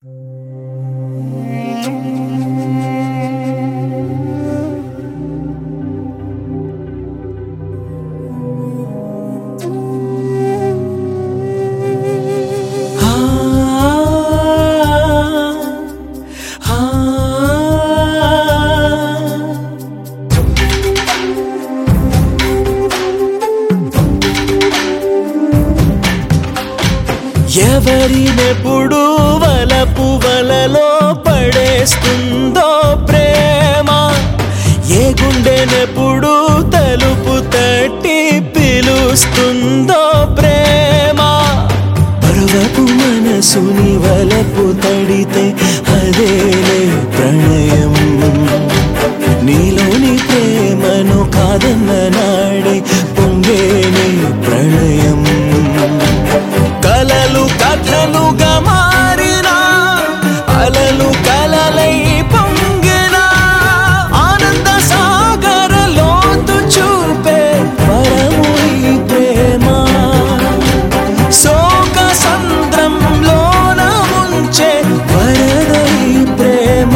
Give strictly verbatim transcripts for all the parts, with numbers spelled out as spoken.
ఎవరినెప్పుడు వలపు వలలో పడేస్తుందో ప్రేమ, ఏ గుండెనెప్పుడు తలుపు తట్టి పిలుస్తుందో ప్రేమ. పరువపు మనసుని వలపు తడితే అదేలే ప్రణయం, నీలోని ప్రేమను కాదన్న నాడే పొంగేనే ప్రళయం. కలలు కథలుగా మారినా, అలలు కలలై పొంగిన ఆనంద సాగర లోతు చూపే వరము ఈ ప్రేమ. శోక సంద్రంలోన ముంచే వరద ఈ ప్రేమ.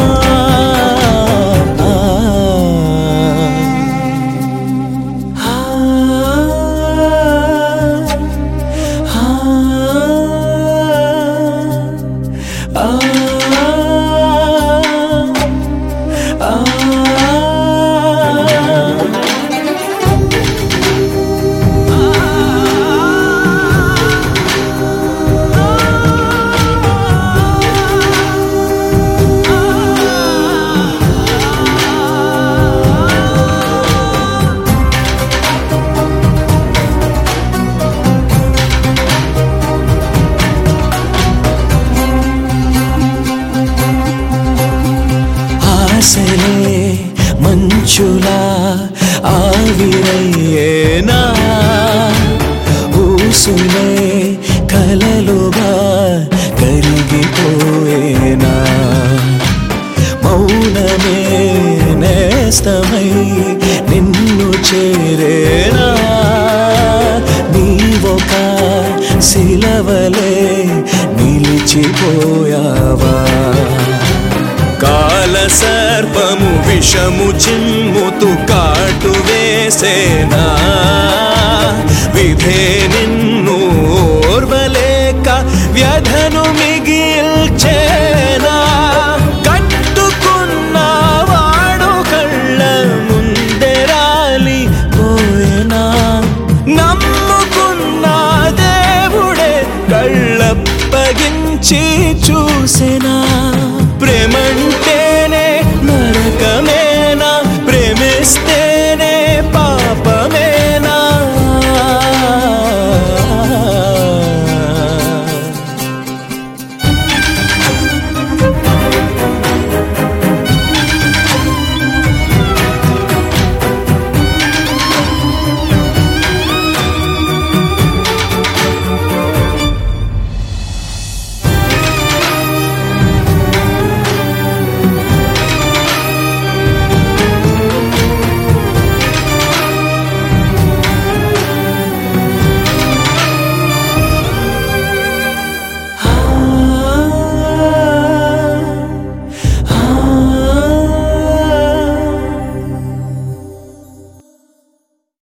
ఆశలే మంచులా ఆవిరయ్యేనా, ఊసులే కలలుగా కరిగిపోయేనా. మౌనమే నేస్తమై నిన్ను చేరేనా, నీవొక శిలవలే నిలిచిపోయావా. కాల సర్పము విషము చిమ్ముతు కాటు వేసేనా, విధే నిన్ను ఓర్వలేక వ్యధను మిగిల్చేనా. కట్టుకున్న వాడు కళ్ళ ముందే రాలిపోయేనా, నమ్ముకున్న దేవుడే కళ్ళప్పగించి చూసేనా. ప్రేమంటేనే నరకమేనా, ప్రేమిస్తే